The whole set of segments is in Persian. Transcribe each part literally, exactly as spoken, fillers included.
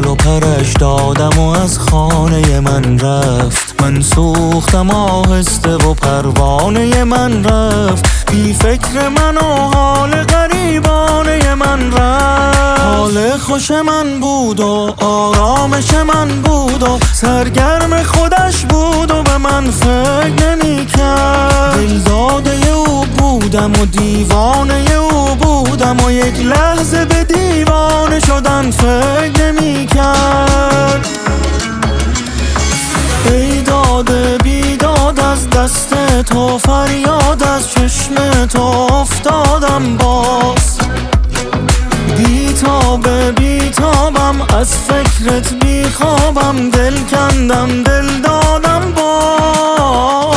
بال و پرش دادم و از خانه من رفت. من سوختم آهسته و پروانه من رفت. بی فکر من و حال غریبانه من رفت. حال خوش من بود و آرامش من بود و سرگرم خودش بود و به من فکر نمی کرد. دل داده او بودم و دیوانه او بودم و یک لحظه به دیوانه شدن فکر نمی کرد. ای داده بیداد از دست تو، فریاد از چشم تو افتادم باز. بیتابه بیتابم از فکرت بیخوابم، دل کندم دل دادم باز.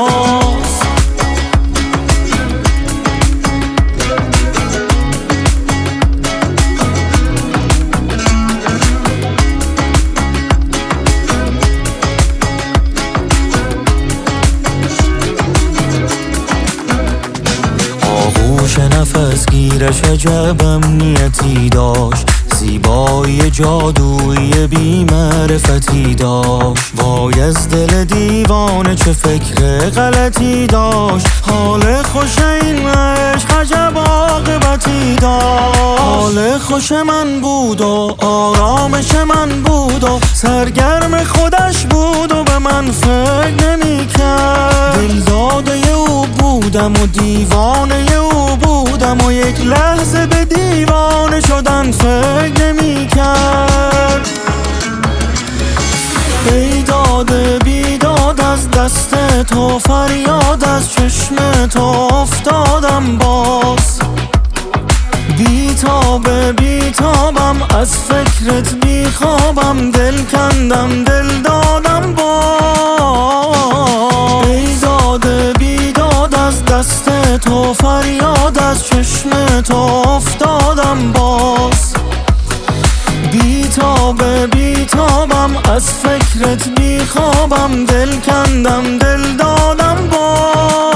آغوش نفس گیرش عجب امنیتی داشت، زیبایی جادویی بی معرفتی داشت. وای از دل دیوانه چه فکر غلطی داشت. حال خوش این عشق عجب عاقبتی داشت. حال خوش من بود و آرامش من بود و سرگرم خودش بود و به من فکر نمی کرد. دل داده او بودم و دیوانه او بودم و یک لحظه به دیوانه شدن فکر نمی کرد. ای داده بیداد از دست تو، فریاد از چشم تو افتادم باز. بیتابه بیتابم از فکرت بیخوابم، دل کندم دل دادم باز. ای داده بیداد از دست تو، فریاد از چشم تو افتادم باز. بیتابه بیتابم از فکرت بیخوابم، دل کندم دل دادم باز.